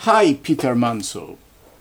Hi, Peter Manso.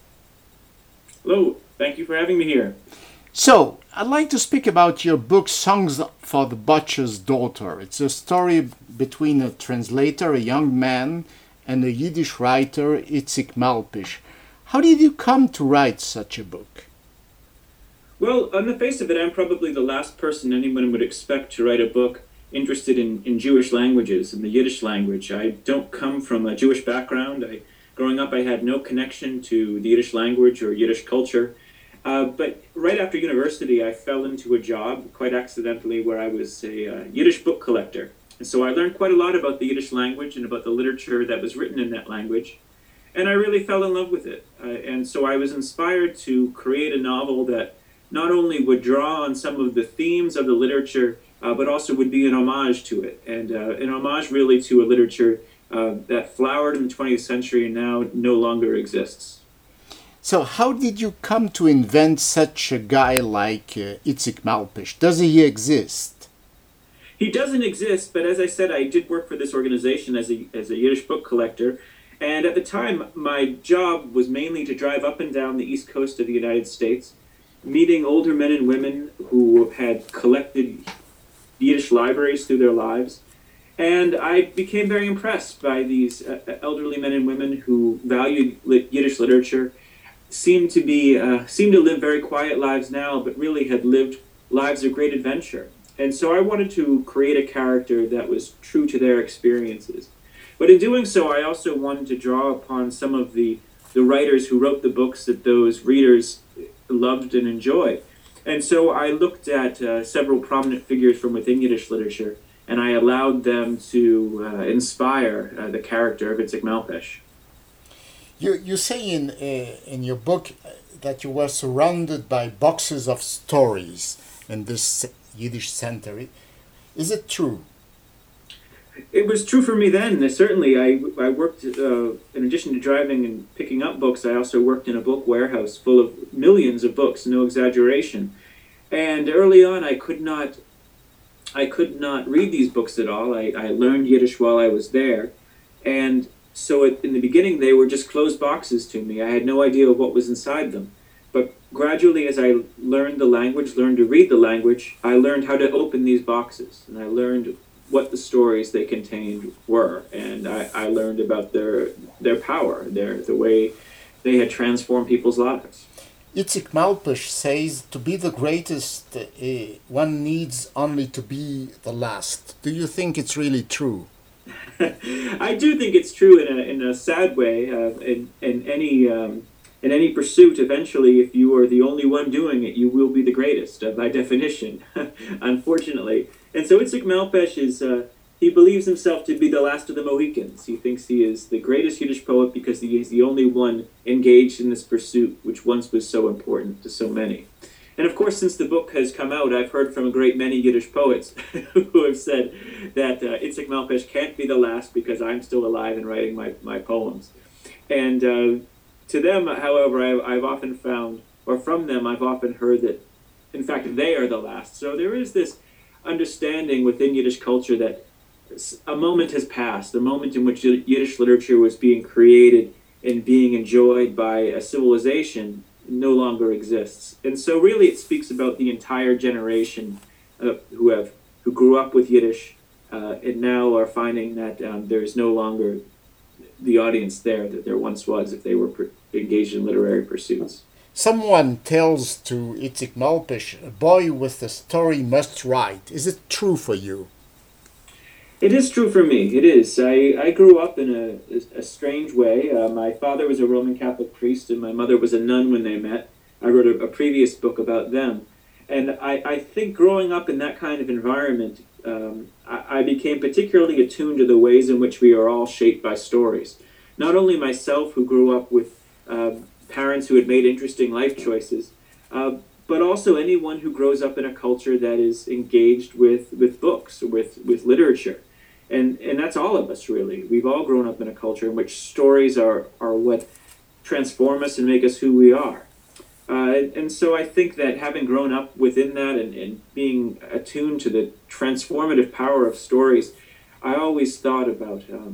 Hello, thank you for having me here. So, I'd like to speak about your book, Songs for the Butcher's Daughter. It's a story between a translator, a young man, and a Yiddish writer, Itzik Malpish. How did you come to write such a book? Well, on the face of it, I'm probably the last person anyone would expect to write a book interested in Jewish languages and the Yiddish language. I don't come from a Jewish background. Growing up, I had no connection to the Yiddish language or Yiddish culture. But right after university, I fell into a job quite accidentally where I was a Yiddish book collector. And so I learned quite a lot about the Yiddish language and about the literature that was written in that language. And I really fell in love with it. And so I was inspired to create a novel that not only would draw on some of the themes of the literature, but also would be an homage to it, and an homage really to a literature that flowered in the 20th century and now no longer exists. So, how did you come to invent such a guy like Itzik Malpish? Does he exist? He doesn't exist, but as I said, I did work for this organization as a Yiddish book collector. And at the time, my job was mainly to drive up and down the east coast of the United States, meeting older men and women who had collected Yiddish libraries through their lives. And I became very impressed by these elderly men and women who valued Yiddish literature, seemed to live very quiet lives now, but really had lived lives of great adventure. And so I wanted to create a character that was true to their experiences. But in doing so, I also wanted to draw upon some of the writers who wrote the books that those readers loved and enjoyed. And so I looked at several prominent figures from within Yiddish literature, and I allowed them to inspire the character of Itzik Malpish. You say in your book that you were surrounded by boxes of stories in this Yiddish center. Is it true? It was true for me then. Certainly, I worked, in addition to driving and picking up books, I also worked in a book warehouse full of millions of books, no exaggeration. And early on, I could not read these books at all. I learned Yiddish while I was there. And so in the beginning, they were just closed boxes to me. I had no idea what was inside them. But gradually, as I learned the language, learned to read the language, I learned how to open these boxes. And I learned what the stories they contained were, and I learned about their power, the way they had transformed people's lives. Itzik Malpish says to be the greatest, one needs only to be the last. Do you think it's really true? I do think it's true in a sad way. In any pursuit, eventually, if you are the only one doing it, you will be the greatest, by definition, unfortunately. And so Itzik Malpish he believes himself to be the last of the Mohicans. He thinks he is the greatest Yiddish poet because he is the only one engaged in this pursuit, which once was so important to so many. And of course, since the book has come out, I've heard from a great many Yiddish poets who have said that Itzik Malpish can't be the last because I'm still alive and writing my poems. And to them, however, I've often found, or from them, I've often heard that, in fact, they are the last. So there is this understanding within Yiddish culture that a moment has passed, the moment in which Yiddish literature was being created and being enjoyed by a civilization no longer exists. And so really it speaks about the entire generation who grew up with Yiddish and now are finding that there is no longer the audience there that there once was if they were engaged in literary pursuits. Someone tells to Itzik Malpish, a boy with a story must write. Is it true for you? It is true for me. It is. I grew up in a strange way. My father was a Roman Catholic priest and my mother was a nun when they met. I wrote a previous book about them. And I think growing up in that kind of environment, I became particularly attuned to the ways in which we are all shaped by stories. Not only myself, who grew up with parents who had made interesting life choices, but also anyone who grows up in a culture that is engaged with books, with literature. And that's all of us, really. We've all grown up in a culture in which stories are what transform us and make us who we are. And so I think that having grown up within that and being attuned to the transformative power of stories, I always thought about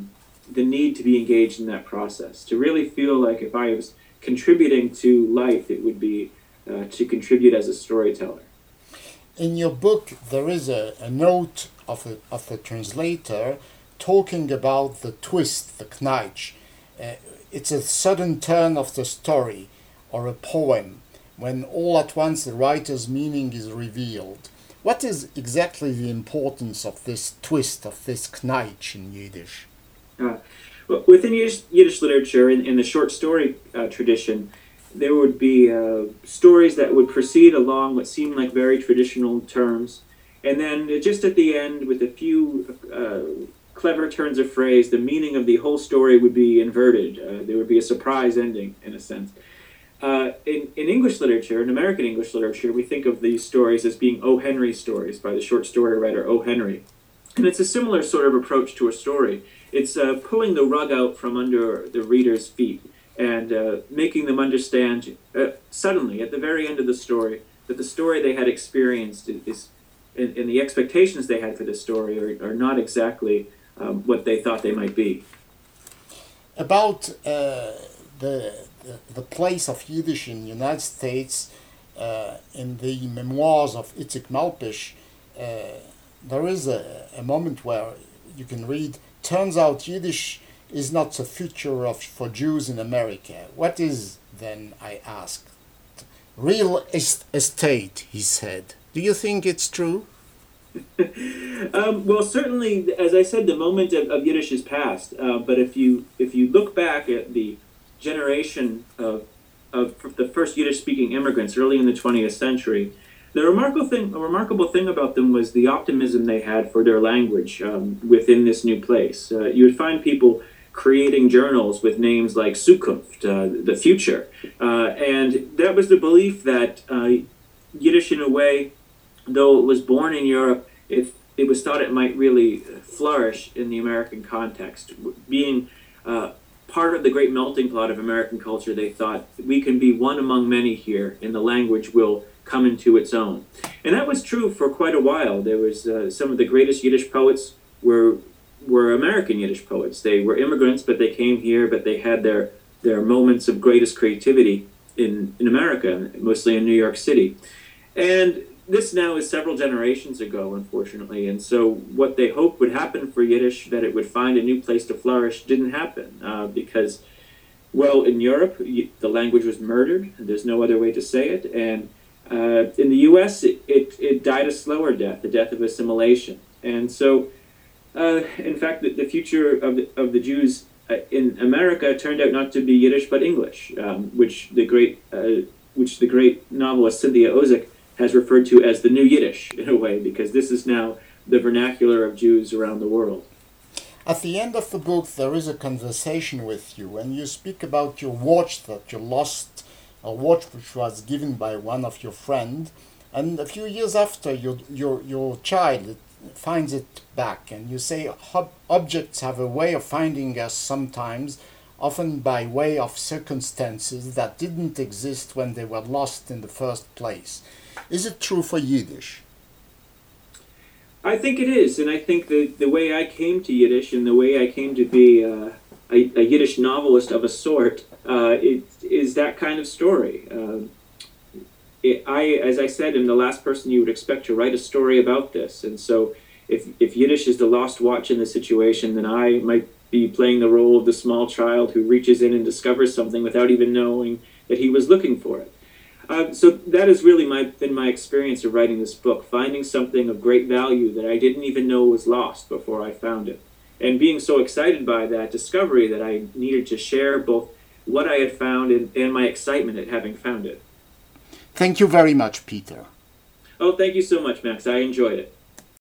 the need to be engaged in that process, to really feel like if I was contributing to life, it would be to contribute as a storyteller. In your book, there is a note of a translator talking about the twist, the Kneich. It's a sudden turn of the story or a poem when all at once the writer's meaning is revealed. What is exactly the importance of this twist, of this Kneich in Yiddish? Well, within Yiddish literature, in the short story tradition, there would be stories that would proceed along what seemed like very traditional terms, and then just at the end, with a few clever turns of phrase, the meaning of the whole story would be inverted. There would be a surprise ending, in a sense. In English literature, in American English literature, we think of these stories as being O. Henry stories by the short story writer O. Henry. And it's a similar sort of approach to a story. It's pulling the rug out from under the reader's feet and making them understand suddenly, at the very end of the story, that the story they had experienced is and the expectations they had for this story are not exactly what they thought they might be. About the place of Yiddish in the United States, in the memoirs of Itzik Malpish, there is a moment where you can read, turns out Yiddish is not the future for Jews in America. What is, then, I asked? Real estate, he said. Do you think it's true? Well, certainly, as I said, the moment of Yiddish is past. But if you look back at the generation of the first Yiddish-speaking immigrants early in the 20th century, the remarkable thing about them was the optimism they had for their language within this new place. You would find people creating journals with names like Zukunft, the future, and that was the belief that Yiddish, in a way, though it was born in Europe, it was thought it might really flourish in the American context. Being part of the great melting pot of American culture, they thought we can be one among many here, and the language will come into its own. And that was true for quite a while. There was some of the greatest Yiddish poets were American Yiddish poets. They were immigrants, but they came here, but they had their moments of greatest creativity in America, mostly in New York City. And this now is several generations ago, unfortunately, and so what they hoped would happen for Yiddish, that it would find a new place to flourish, didn't happen because, well, in Europe, the language was murdered, and there's no other way to say it, and in the U.S., it died a slower death, the death of assimilation. And so, in fact, the future of the Jews in America turned out not to be Yiddish but English, which the great novelist Cynthia Ozick has referred to as the new Yiddish, in a way, because this is now the vernacular of Jews around the world. At the end of the book, there is a conversation with you, and you speak about your watch that you lost, a watch which was given by one of your friends, and a few years after, your child finds it back, and you say objects have a way of finding us sometimes, often by way of circumstances that didn't exist when they were lost in the first place. Is it true for Yiddish? I think it is, and I think the way I came to Yiddish and the way I came to be a Yiddish novelist of a sort, it is that kind of story. As I said, am the last person you would expect to write a story about this, and so if Yiddish is the lost watch in the situation, then I might be playing the role of the small child who reaches in and discovers something without even knowing that he was looking for it. So that has really been my experience of writing this book, finding something of great value that I didn't even know was lost before I found it. And being so excited by that discovery that I needed to share both what I had found and my excitement at having found it. Thank you very much, Peter. Oh, thank you so much, Max. I enjoyed it.